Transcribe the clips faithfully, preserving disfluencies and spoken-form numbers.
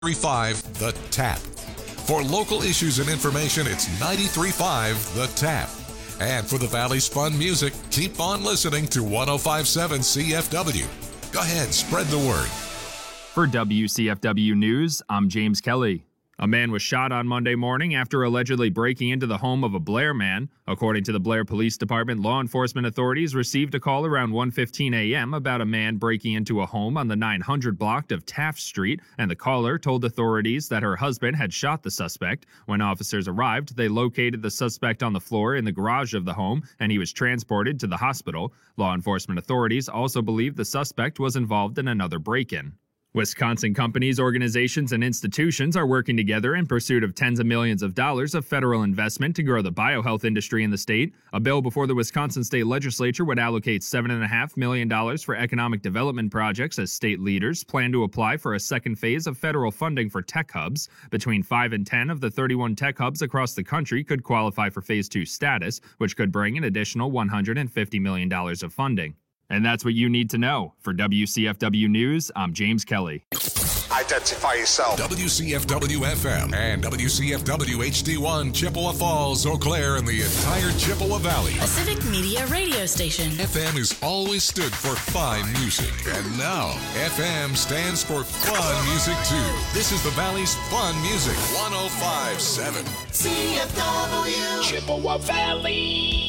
ninety-three point five The Tap. For local issues and information, it's ninety-three point five The Tap. And for the Valley's fun music, keep on listening to one oh five point seven C F W. Go ahead, spread the word. For W C F W News, I'm James Kelly. A man was shot on Monday morning after allegedly breaking into the home of a Blair man. According to the Blair Police Department, law enforcement authorities received a call around one fifteen a.m. about a man breaking into a home on the nine hundred block of Taft Street, and the caller told authorities that her husband had shot the suspect. When officers arrived, they located the suspect on the floor in the garage of the home, and he was transported to the hospital. Law enforcement authorities also believe the suspect was involved in another break-in. Wisconsin companies, organizations, and institutions are working together in pursuit of tens of millions of dollars of federal investment to grow the biohealth industry in the state. A bill before the Wisconsin state legislature would allocate seven point five million dollars for economic development projects as state leaders plan to apply for a second phase of federal funding for tech hubs. Between five and ten of the thirty-one tech hubs across the country could qualify for phase two status, which could bring an additional one hundred fifty million dollars of funding. And that's what you need to know. For W C F W News, I'm James Kelly. Identify yourself. W C F W F M and W C F W H D one, Chippewa Falls, Eau Claire, and the entire Chippewa Valley. A civic media radio station. F M has always stood for fine music. And now, F M stands for fun music, too. This is the Valley's fun music. one oh five point seven C F W. Chippewa Valley.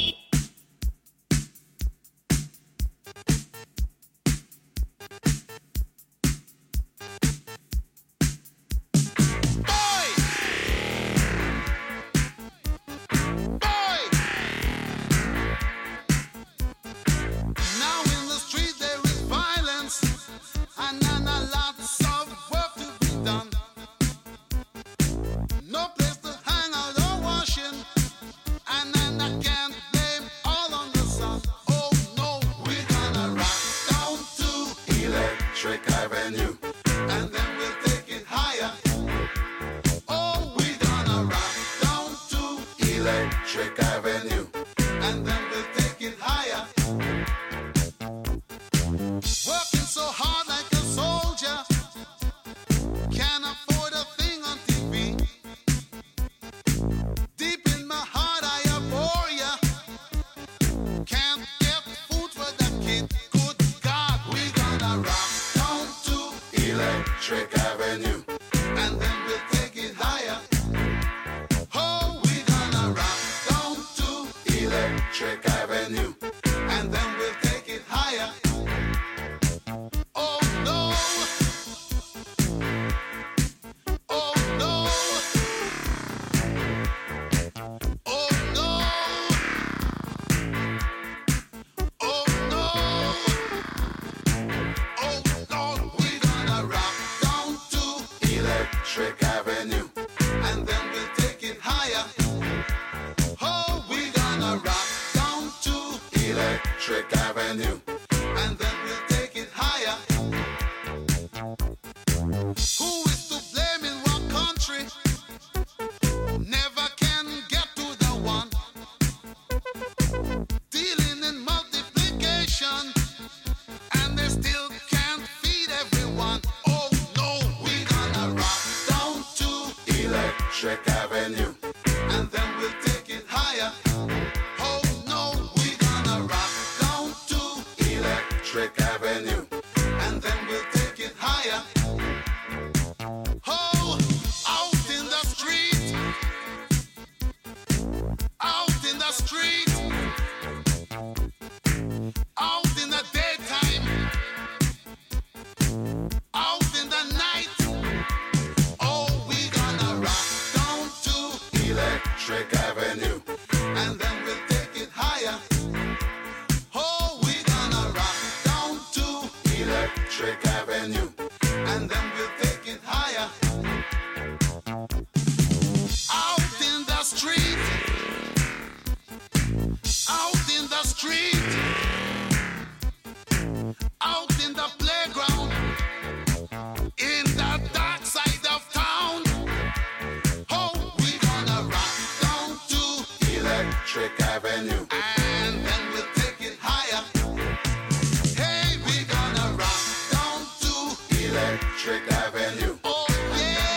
Electric Avenue. Oh, yeah.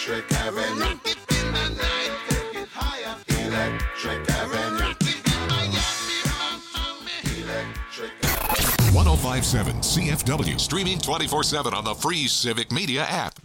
Electric Avenue. Rock it in the night, take it higher. Electric Avenue. Rock it in Miami, Electric Avenue. ten fifty-seven C F W, streaming twenty-four seven on the free Civic Media app.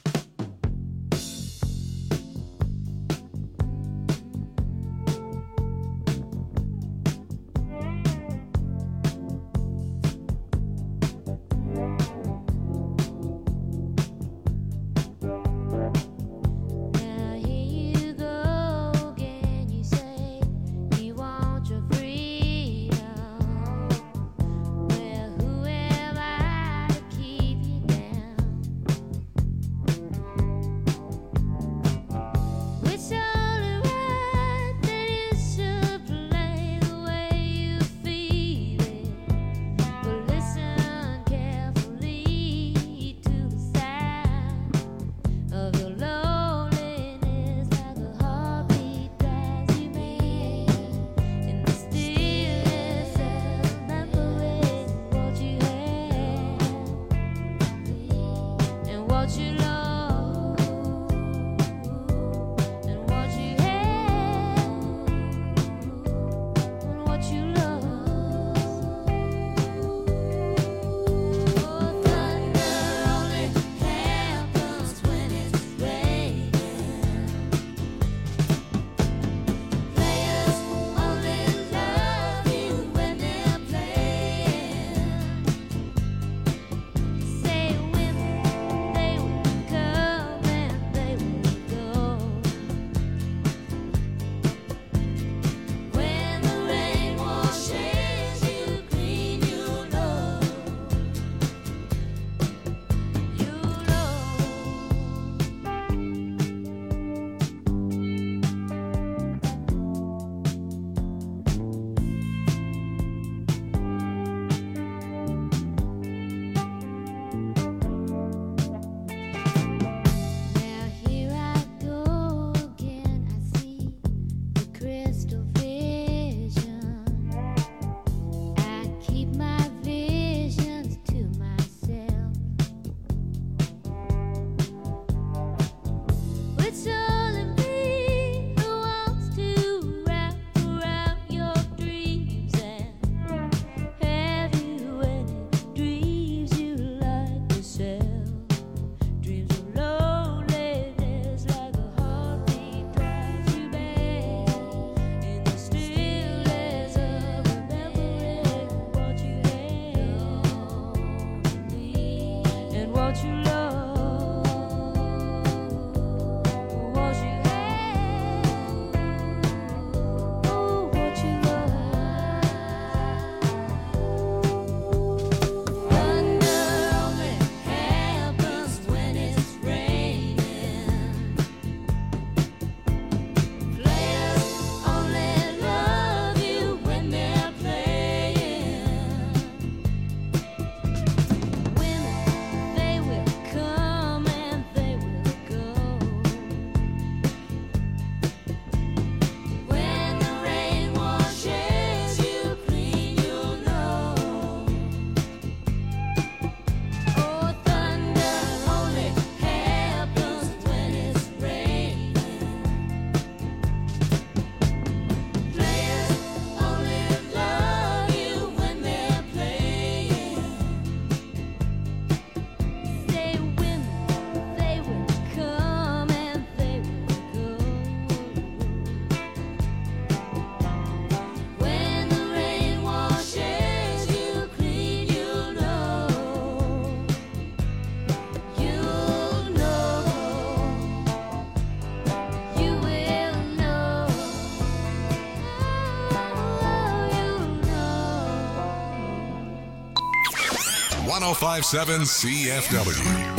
ten fifty-seven C F W.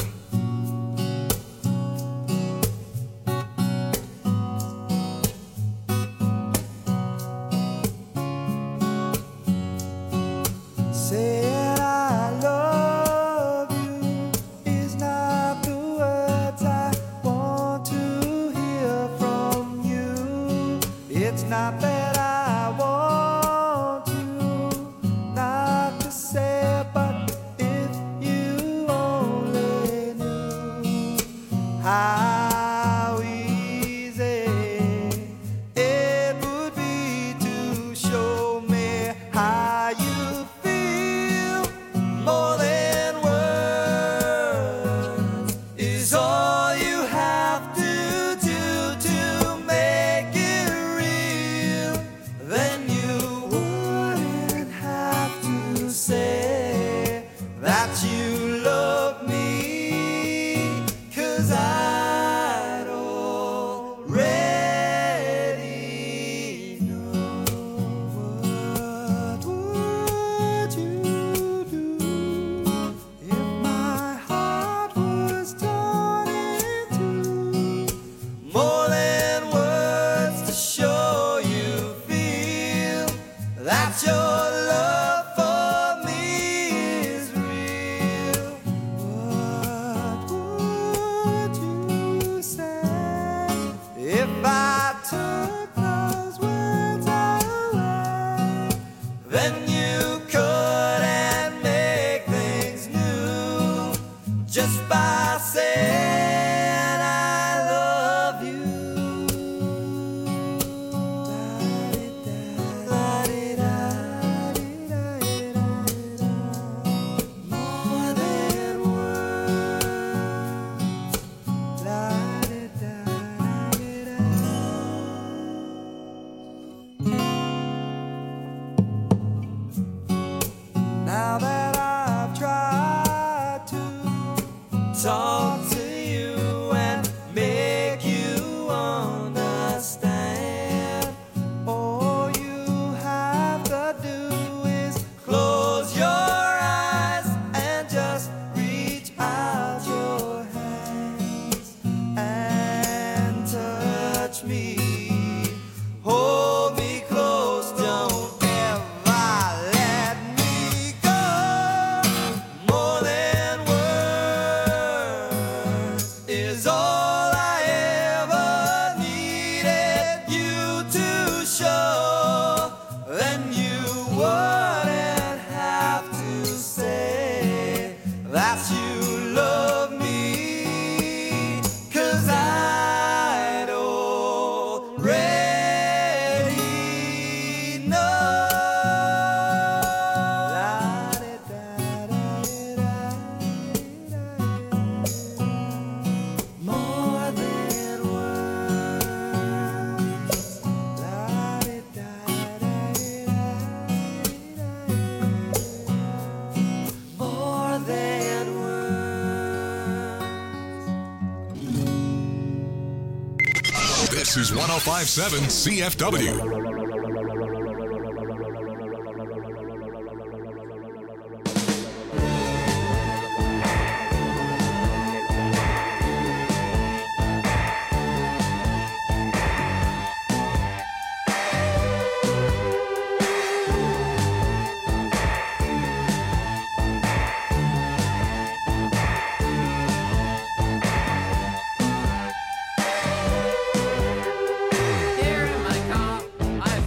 How that you love me, 'cause I'd already know. What would you do if my heart was torn in two? More than words to show you feel that your love for me is real. What would you say if I took those words away? Then you couldn't make things new just by saying I love you. More than words. Now that I've tried to talk to you and make you understand, all you have to do is close your eyes and just reach out your hands and touch me. Hold me close, don't ever let me go. More than words is all I ever needed you to show. Then you wouldn't have to say that you love me, 'cause I'd already know. More than words. More than words. This is one oh five point seven C F W. Here in my car, I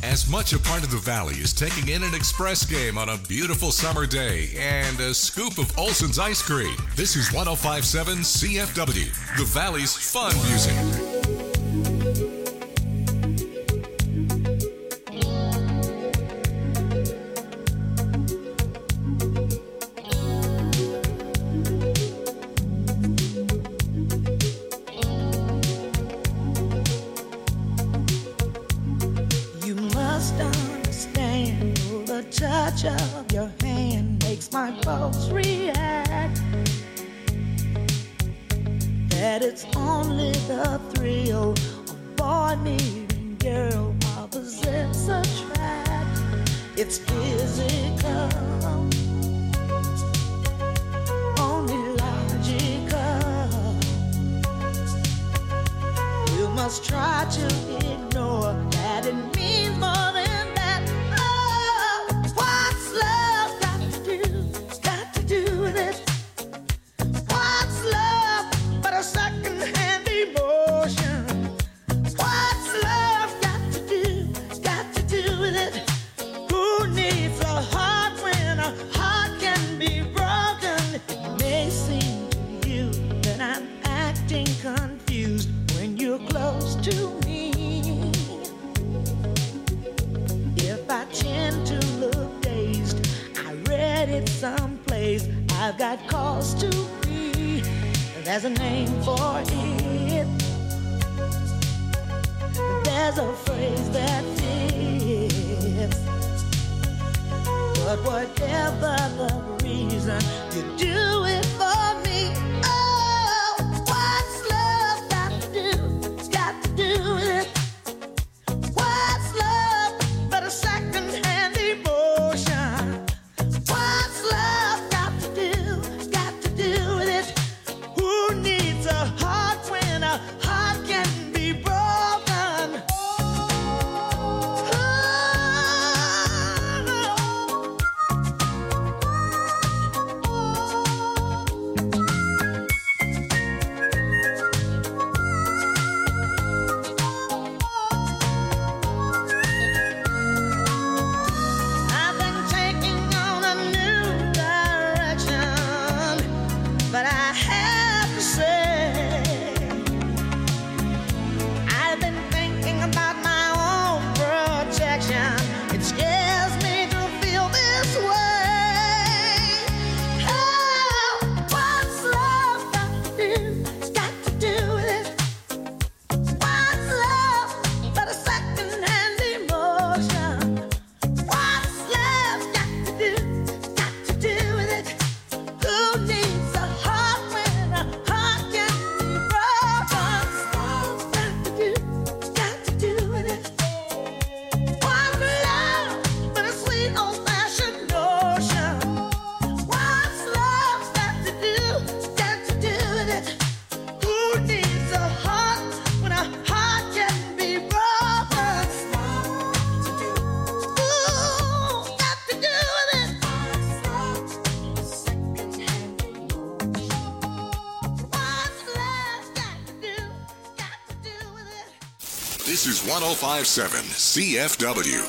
as much a part of the Valley as taking in an express game on a beautiful summer day and a scoop of Olson's ice cream. This is one oh five point seven C F W, the Valley's fun music. Touch of your hand makes my pulse react. That it's only the thrill of boy meeting girl opposites attract. It's physical, only logical. You must try to ignore that it means more than someplace. I've got cause to be. There's a name for it. There's a phrase that fits. But whatever the reason, you do it for me. Oh, what's love got to do? Got to do with it. What's love but a second-hand emotion? What's love got to do? Got to do with it. Who needs a heart when a heart can be broken? I've been taking on a new direction, but I have to say, I've been thinking about my own protection. It scares me to feel this way. Oh, what's love got to do? Got to do with it. What's love but a second-hand emotion? What's love got to do? Got to do with it. Who needs a heart when a heart can be broken? Got to do, got to do with it. What's love but a sweet old-fashioned notion? What's love got to do? Got to do with it. Who needs a heart when a heart can be broken? Ooh, got to do with it. What's love got to do? Got to do with it. This is one oh five point seven C F W.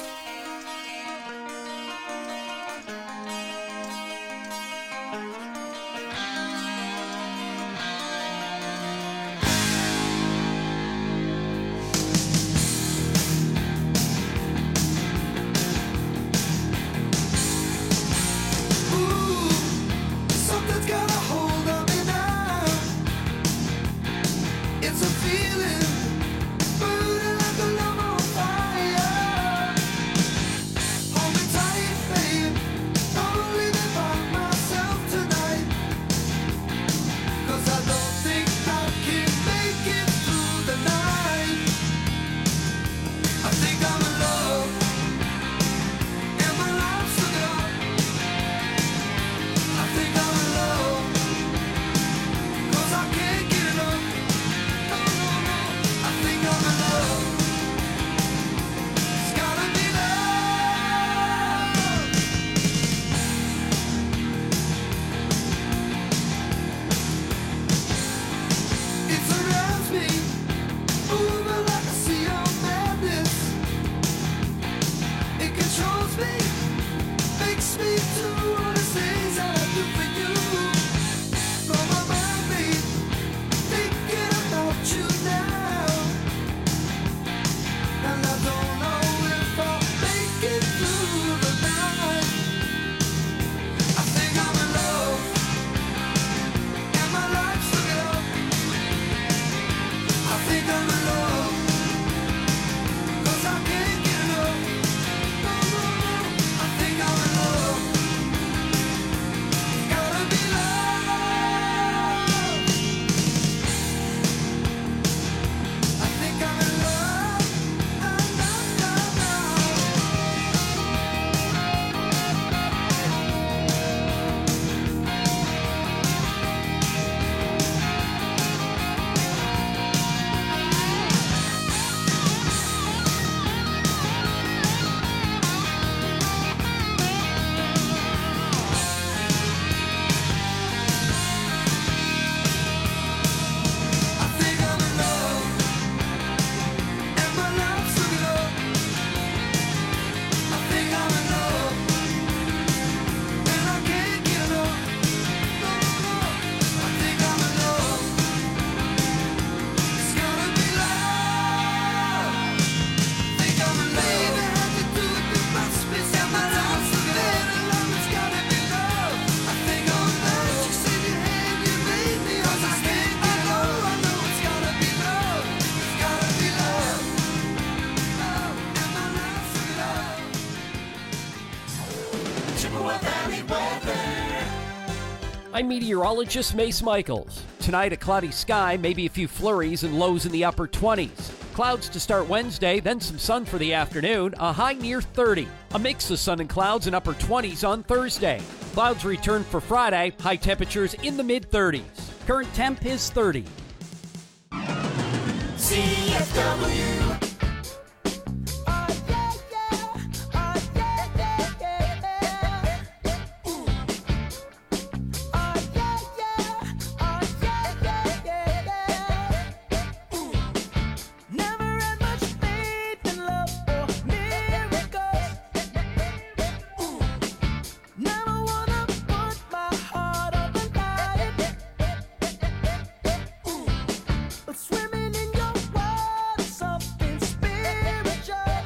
Something's got a hold of me now. It's a feeling burning like a love on fire. I'm meteorologist Mace Michaels. Tonight, a cloudy sky, maybe a few flurries and lows in the upper twenties. Clouds to start Wednesday, then some sun for the afternoon, a high near thirty. A mix of sun and clouds in upper twenties on Thursday. Clouds return for Friday, high temperatures in the mid-thirties. Current temp is thirty. C F W. Swimming in your water, something spiritual.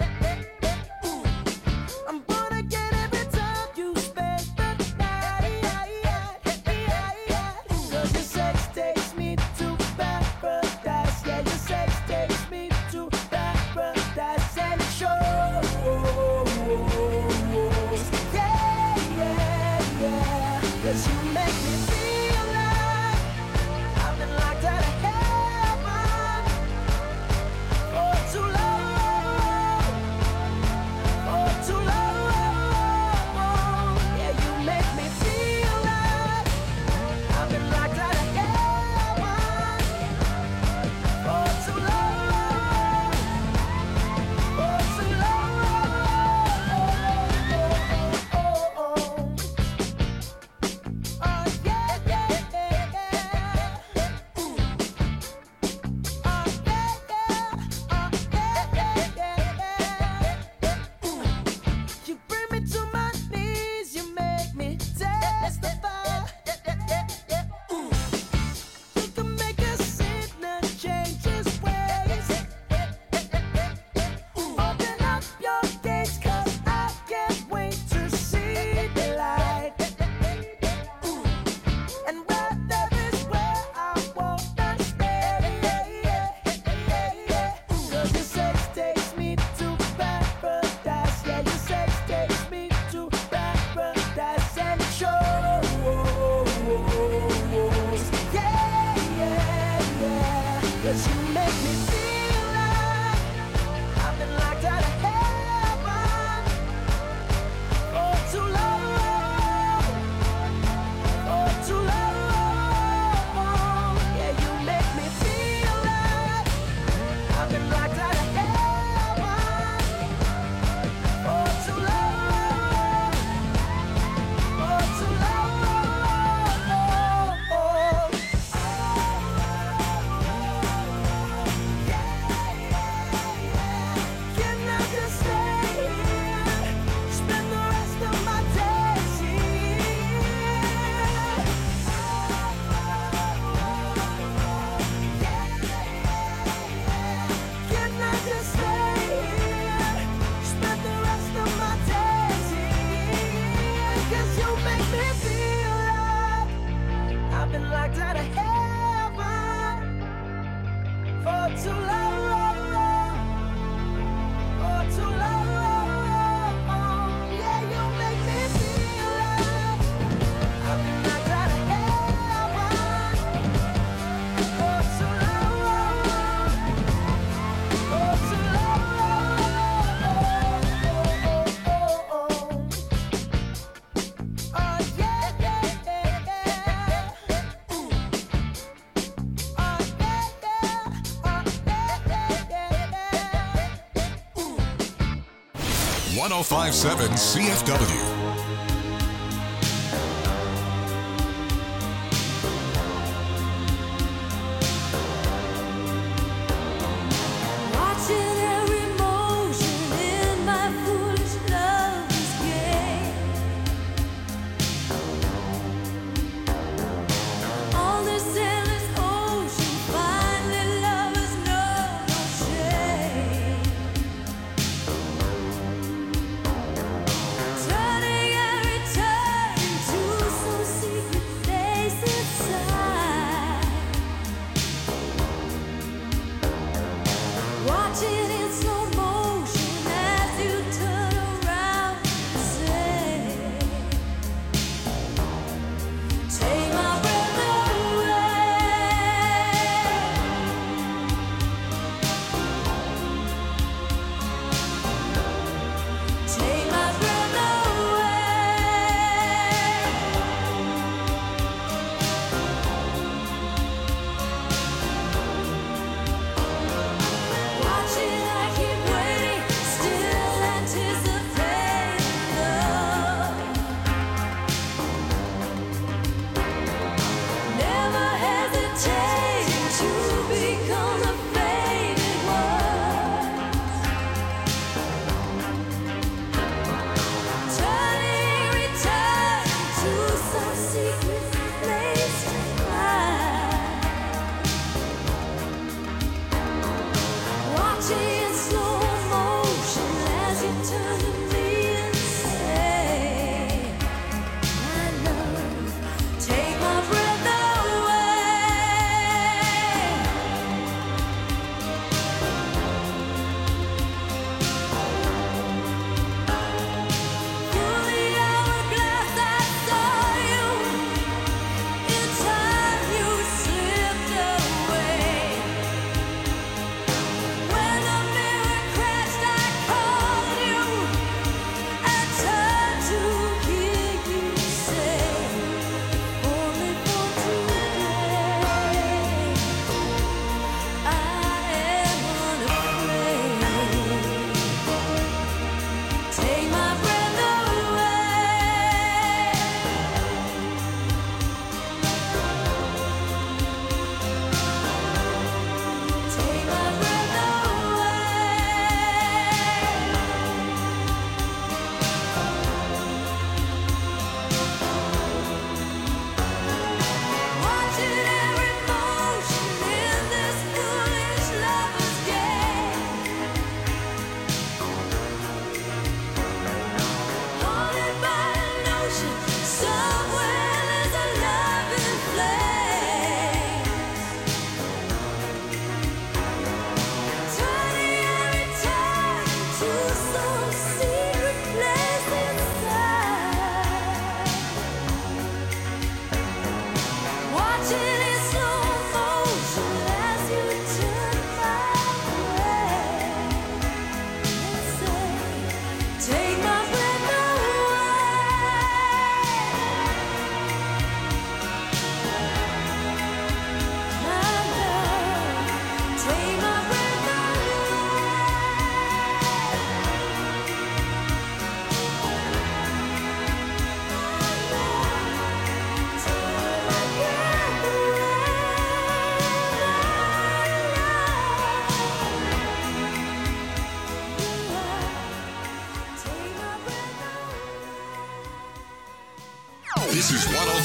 one oh five point seven C F W. Turning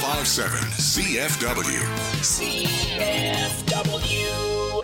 five seven C F W. C F W.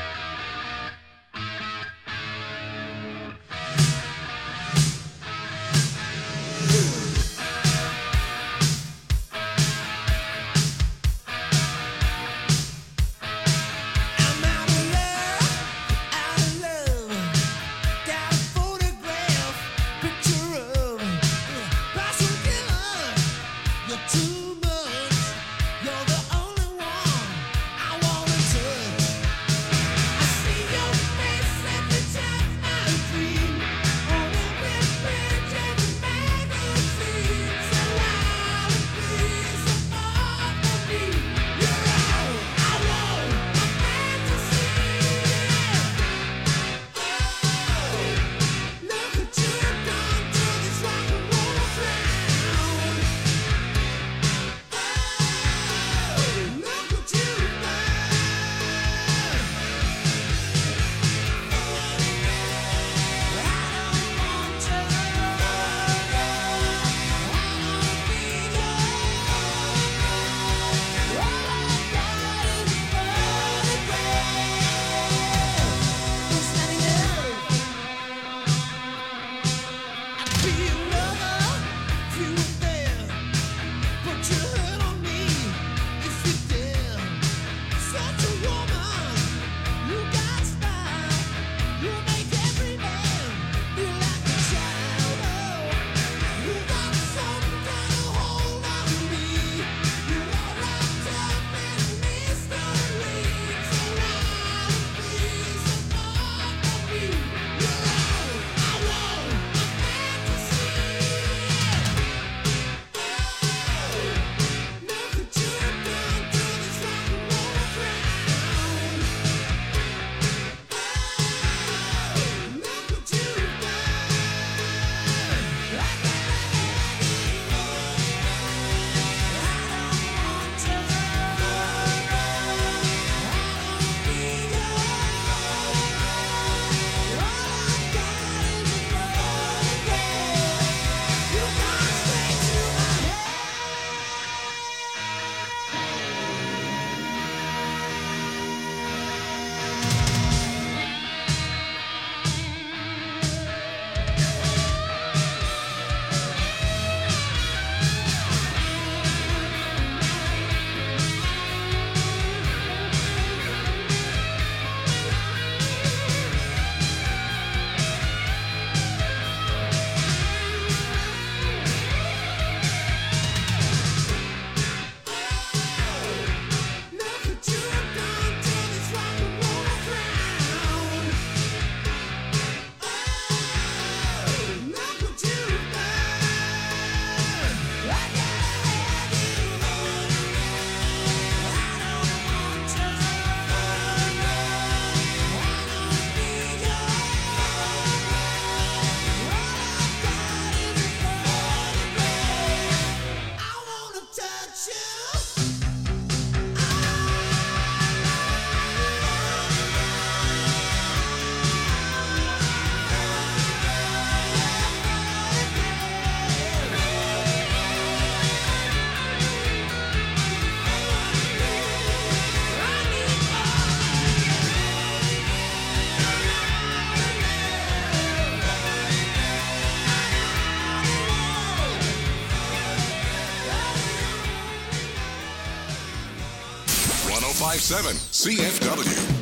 one oh five point seven C F W.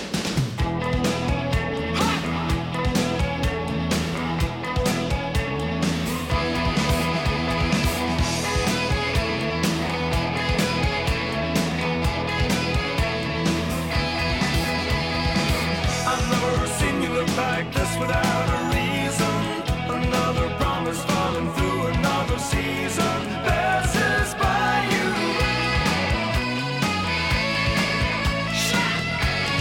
Like this without a reason, another promise falling through another season passes by you.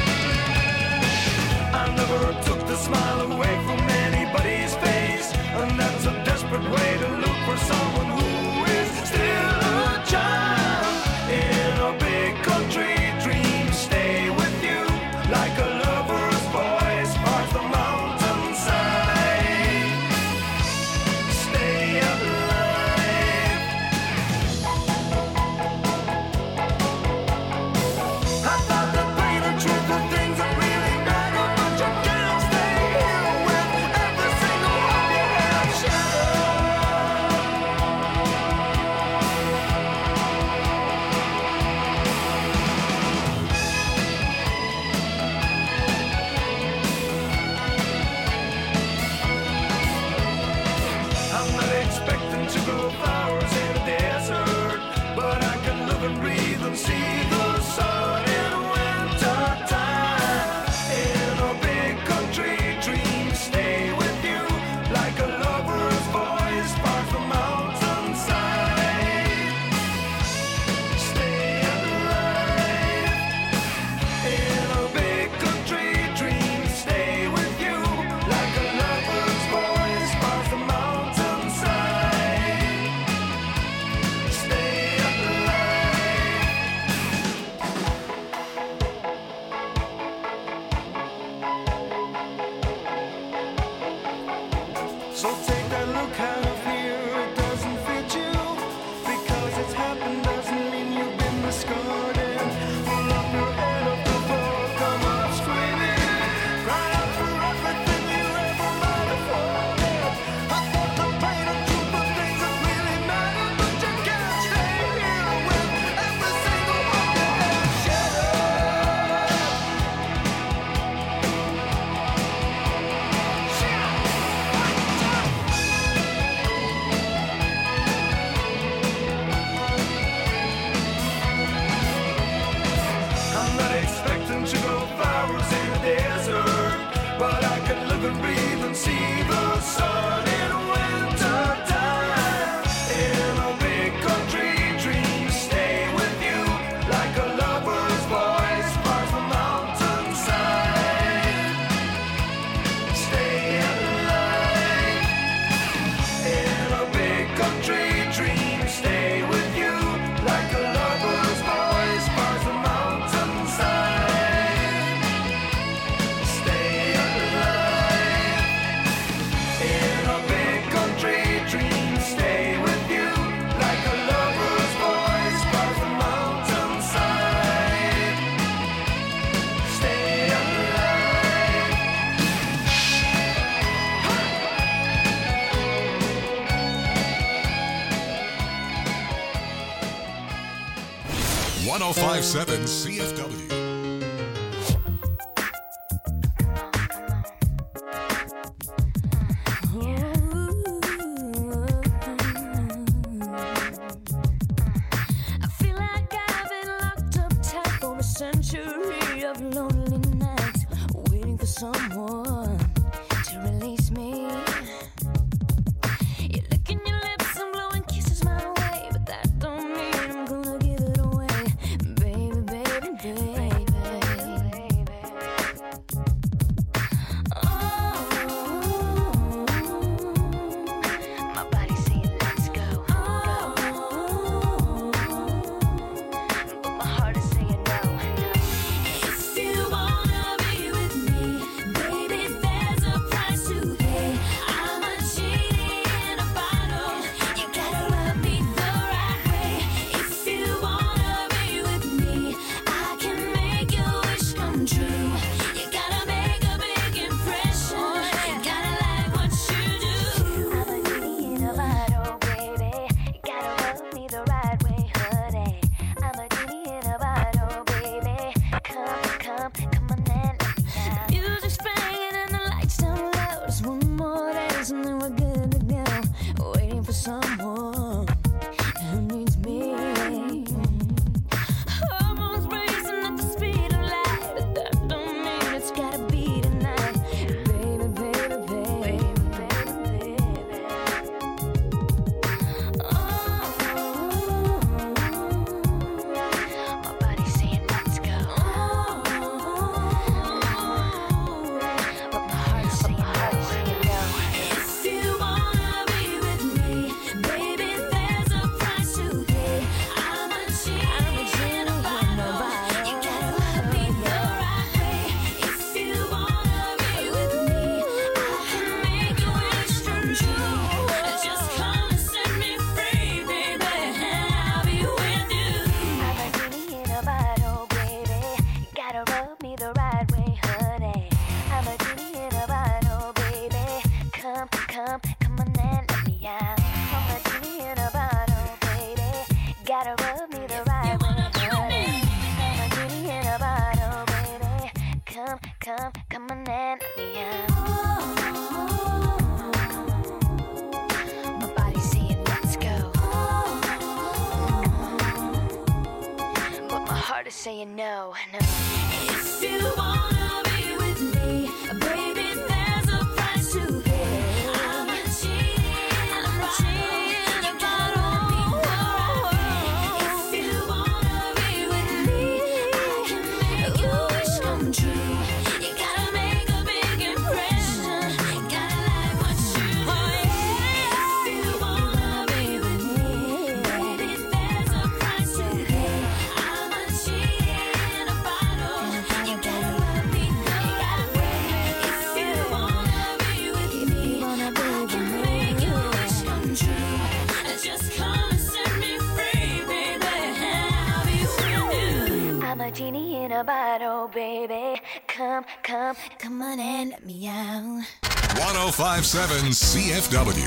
So take that look out of here, it doesn't fit you. Because it's happened doesn't mean you've been discarded. Pull up your head off the floor, come up screaming. Cry out for everything you ever might have wanted. I thought the pain and truth of things that really matter, but you can't stay here with every single one you have shattered. I'm not expecting to grow flowers in the desert, but I can live and breathe and see the sun in winter time. In a big country, dreams stay with you like a lover's voice bars the mountainside. Stay alive. In a big country, dreams stay with you like a lover's voice bars the mountainside. Stay alive. In a big country, dreams stay with you like a lover's voice bars the mountainside. Stay alive. one oh five point seven C F W. I feel like I've been locked up tight for a century of lonely nights, waiting for someone to release me. You're licking your lips and blowing kisses my way, but that don't mean I'm gonna give it away, baby, baby, baby. Oh, my body's saying let's go. But my heart is saying no, no. If you wanna be with me, baby, there's a price to pay. I'm a genie in a bottle. You gotta love me the right way. If you wanna be with me, I can make your wish come true. You gotta make a big impression. You gotta like what you do. I'm a genie in a bottle, baby. You gotta love me the right way, honey. I'm a genie in a bottle, baby. Come, come, come on and let me out. Music's playing and the lights down low. Just one more dance and then we're good to go. Waiting for someone who needs me. Hormones racing at the speed of light, but that don't mean it's gotta be tonight. Baby, baby, baby, baby, baby. Oh, my body's saying let's go. But my heart's saying no. If you wanna be with me, baby, there's a price to pay. I'm a genie in a bottle. You gotta love me the right way. If you wanna be with me, I can make your wish come true. Just come and set me free, baby, and I'll be with you. I'm a genie in a bottle, baby. You gotta rub me the right way, honey. I'm a genie in a bottle, baby. Come, come, come on and let me out. I'm a genie in a bottle, baby. Gotta rub me the right way, honey. I'm a genie in a bottle, baby. Come, come, come on and let me out. My body's saying let's go. But my heart is saying no, no. If you wanna be with me, baby, there's a price to pay. I'm a genie, I'm a genie in a bottle. If you wanna be with me, I can make your wish come true. You gotta make a big impression. You gotta like what you do. If you wanna be with me, baby, there's a price to pay. I'm a genie in a bottle. You gotta love me the I'm a genie in a bottle, baby. Come, come, come on and let me out. one oh five point seven C F W.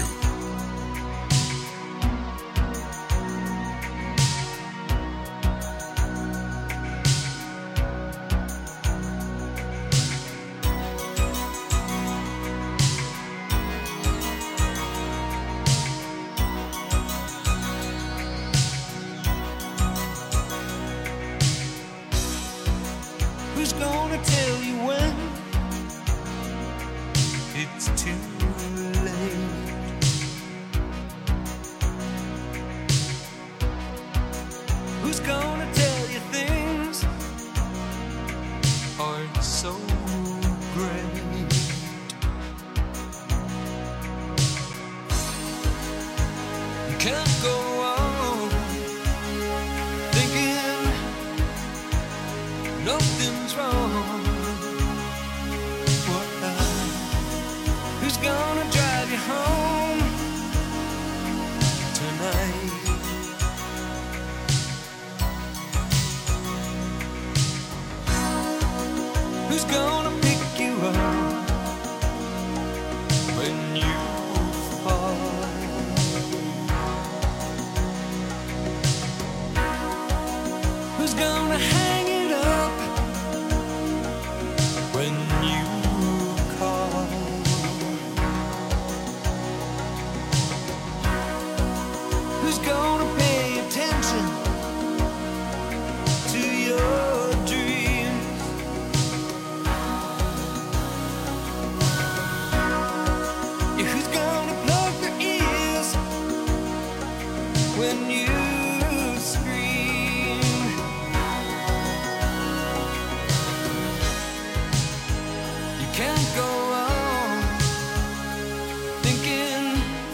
Who's gonna tell you when it's too late? Who's gonna tell you things aren't so great? You can't go on thinking nothing's wrong. What? Who's gonna drive you home tonight? Who's gonna pick you up when you fall? Who's gonna hang it up when you call? Who's gonna pay attention to your dreams? Yeah, who's gonna plug their ears when you scream? You can't go on thinking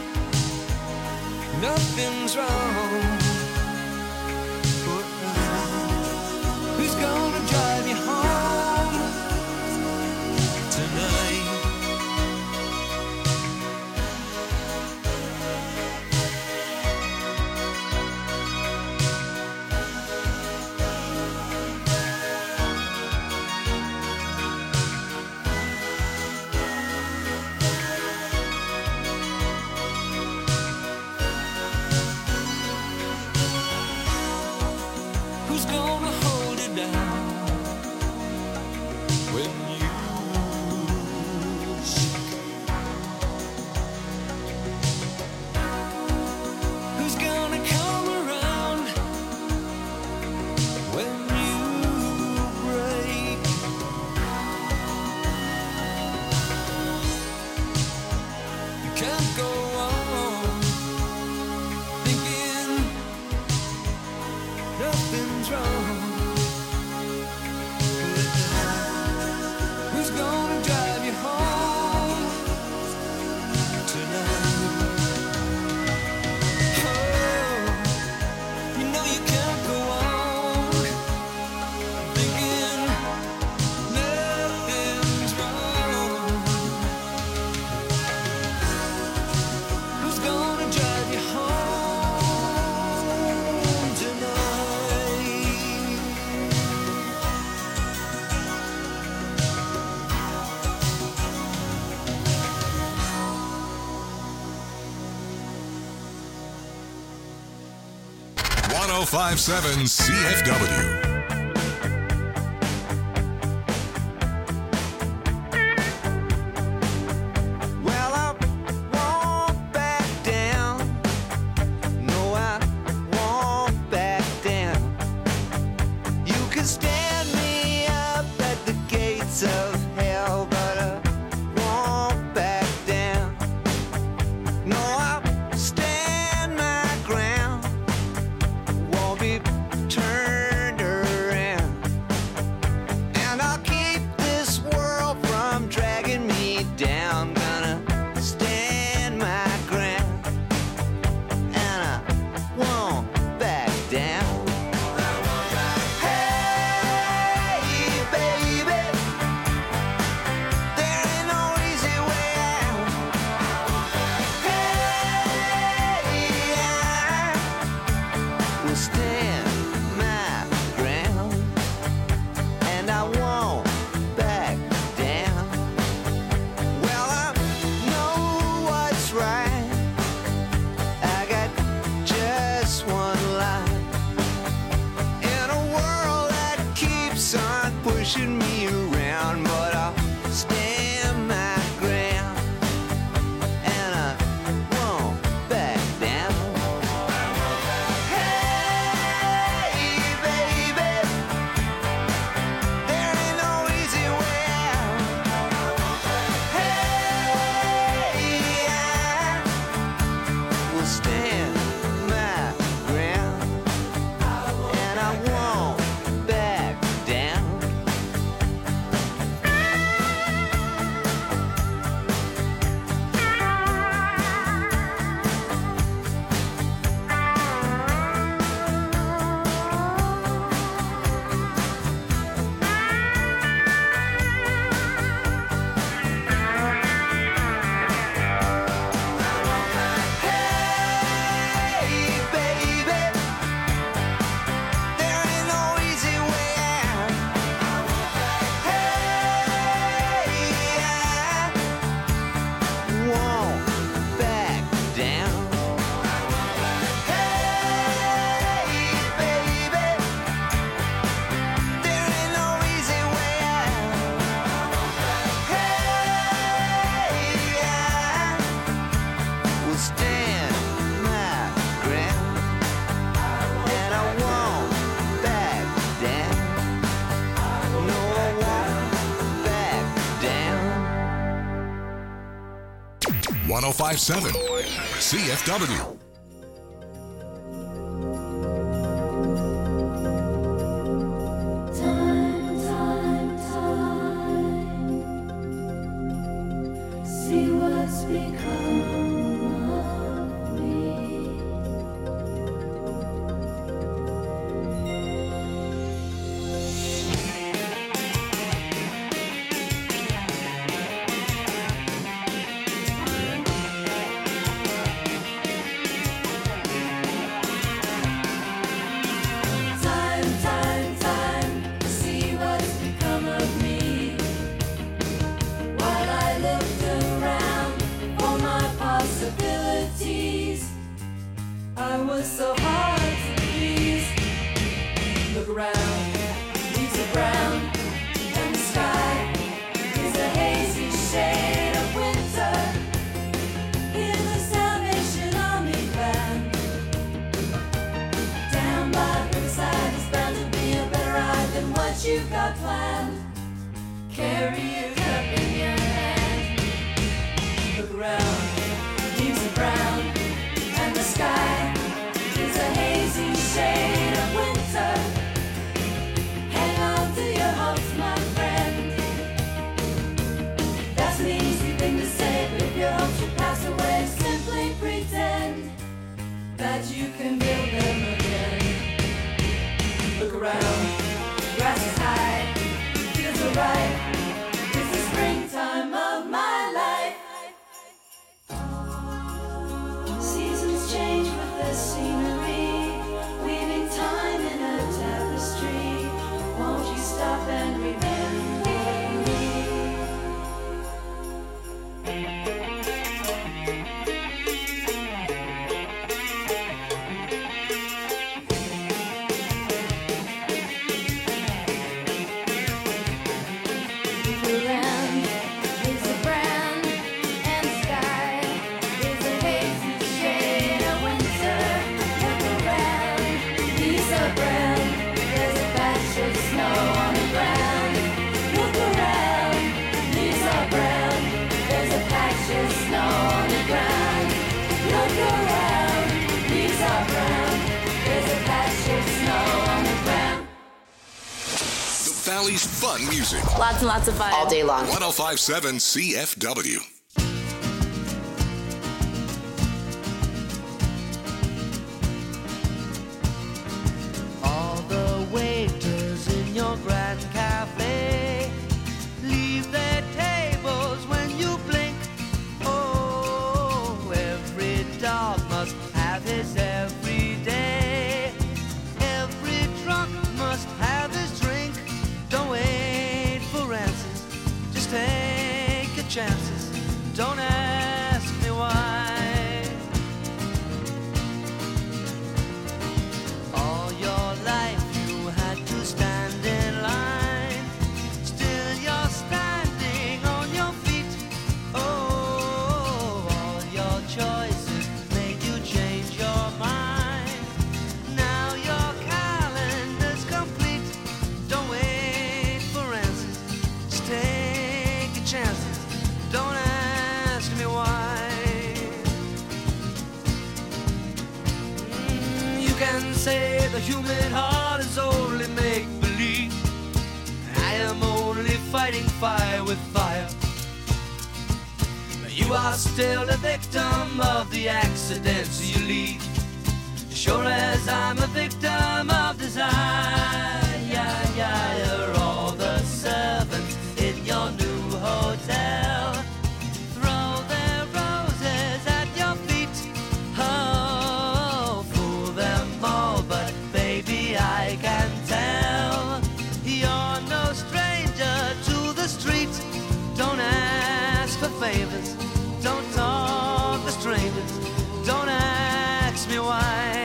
nothing's wrong. Who's gonna drive you home tonight? Who's gonna hold it down when you shake? Who's gonna come around when you break? You can't go on thinking nothing's wrong. Who's gonna drive you home tonight? Oh, you know you can't go on thinking nothing's wrong. Who's gonna drive you home tonight? one oh five point seven C F W. Well, I won't back down. No, I won't back down. You can stand me up at the gates of hell, but I won't back down. No, I'll stand my ground. Won't be turned around. And I'll keep this world from dragging me down. Gonna stand my ground. And I won't back down. Hey, pushing me around, but I'll stand my ground, and I won't back down. Hey, baby, there ain't no easy way out. Hey, I will stand my ground, and I won't back down. Hey, baby, there ain't no easy way out. Hey, I won't back down. Hey, baby, there ain't no easy way out. Hey, I will stand my ground, and I won't back down. No, I won't back down. one oh five point seven C F W. Time, time, time. See what's become of me. Time, time, time, see what's become of me. While I looked around for my possibilities, I was so hard to please. Look around, leaves are brown, and the sky is a hazy shade of winter. Here's the Salvation Army band. Down by the riverside is bound to be a better ride than what you've got planned. Carry your cup in your hand. Look around, leaves are brown, and the sky is a hazy shade of winter. Hang on to your hopes, my friend. That's an easy thing to say, but if your hopes should pass away, simply pretend that you can build them again. Look around, grass is high, fields are ripe. It's the springtime of my life. Seasons change with the scenery, weaving time in a tapestry. Won't you stop and remember me? Look around, leaves are brown, and the sky is a hazy shade of winter. Look around, leaves are brown, there's a patch of snow on the ground. Look around, leaves are brown, there's a patch of snow on the ground. Look around, leaves are brown, there's a patch of snow on the ground. The Valley's fun music. Lots and lots of fun. All day long. one oh five point seven C F W. All the waiters in your grand cafe leave their tables when you blink. Oh, every dog must have his every day. Every drunk must have his drink. Don't wait for answers, just take your chances. Don't ask me why. All your life you had to stand in line. fighting fire with fire. You are still the victim of the accidents you lead, sure as I'm a victim of desire. Yeah, yeah, you're all the servants in your new hotel. Throw their roses at your feet. Oh, fool them all, but baby, I can tell you're no stranger to the street. Don't ask for favors, don't talk to strangers, don't ask me why.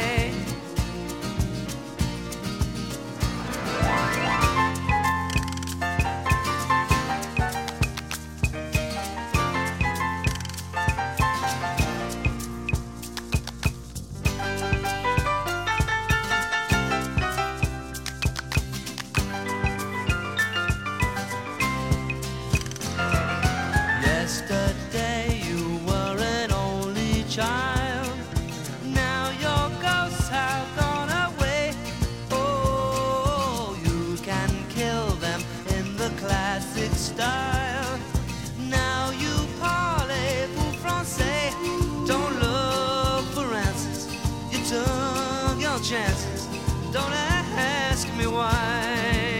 Yesterday you were an only child, now your ghosts have gone away. Oh, you can kill them in the classic style. Now you parlez-vous français, don't look for answers, you took your chances, don't ask me why.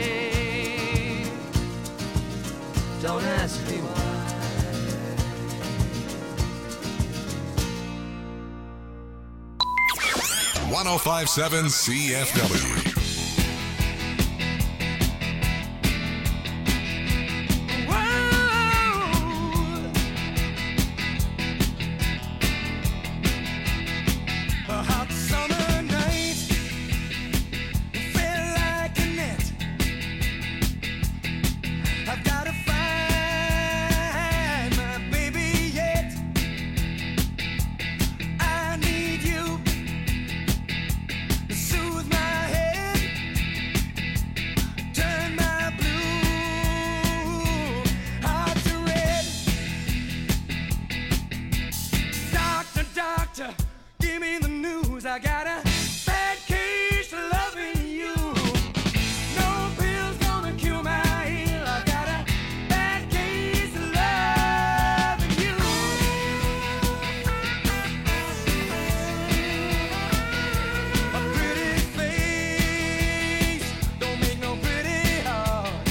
Don't ask me why. one oh five point seven C F W. A hot summer night felt like a net. I've got to find my baby yet. I need you to soothe my head, turn my blue heart to red. Doctor, doctor, give me the news. I got a bad case of loving you. No pill's gonna cure my ill. I got a bad case of loving you. A pretty face don't make no pretty heart.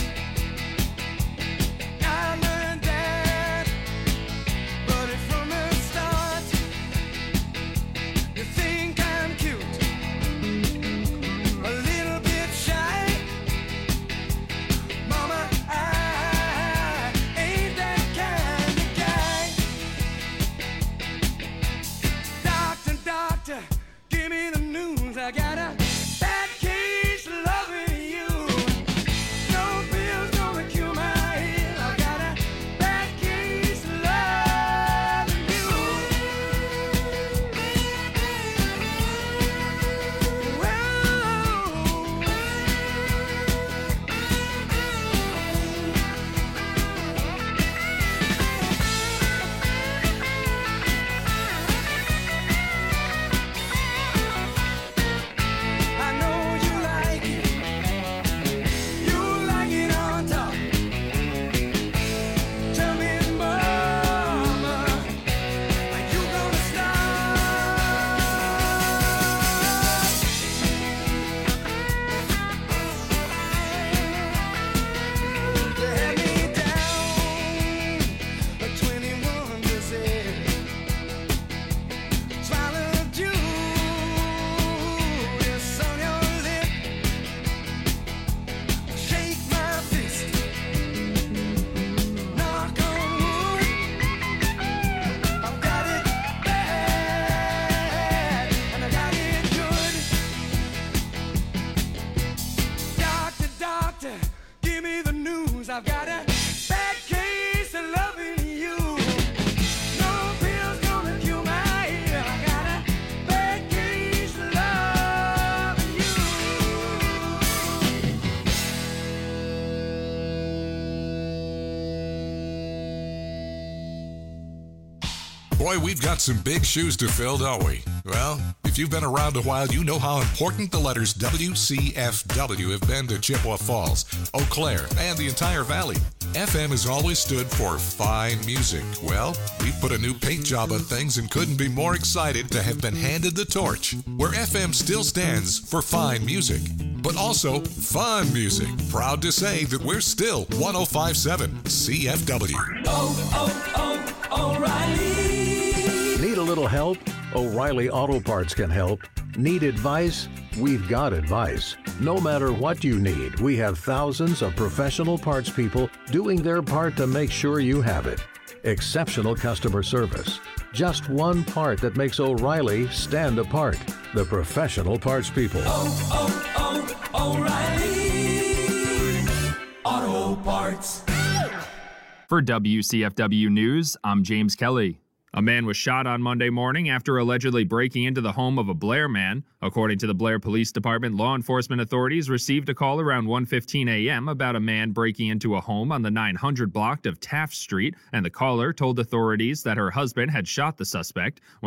I learned that, but it's from the start. You think I'm cute, a little bit shy. Mama, I ain't that kind of guy. Doctor, doctor, give me the news. I got a bad case of loving you. No pill's gonna cure my ill. I got a bad case of loving you. I know you like it. You like it on top. Tell me, mama, are you gonna stop? You had me down a twenty-one percent. Swallowed you, it's on your lip. Shake my fist, knock on wood. I've got it bad, and I got it good. Doctor, doctor, give me the news. I've got a bad case of loving you. No pill's gonna cure my ill. I got a bad case of loving you. Boy, we've got some big shoes to fill, don't we? Well, if you've been around a while, you know how important the letters W C F W have been to Chippewa Falls, Eau Claire, and the entire valley. F M has always stood for fine music. Well, we put a new paint job on things and couldn't be more excited to have been handed the torch, where F M still stands for fine music, but also fun music. Proud to say that we're still one oh five point seven C F W. Oh, oh, oh, O'Reilly. Need a little help? O'Reilly Auto Parts can help. Need advice? We've got advice. No matter what you need, we have thousands of professional parts people doing their part to make sure you have it. Exceptional customer service. Just one part that makes O'Reilly stand apart. The professional parts people. Oh, oh, oh, O'Reilly Auto Parts. For W C F W News, I'm James Kelly. A man was shot on Monday morning after allegedly breaking into the home of a Blair man. According to the Blair Police Department, law enforcement authorities received a call around one fifteen a.m. about a man breaking into a home on the nine hundred block of Taft Street, and the caller told authorities that her husband had shot the suspect. When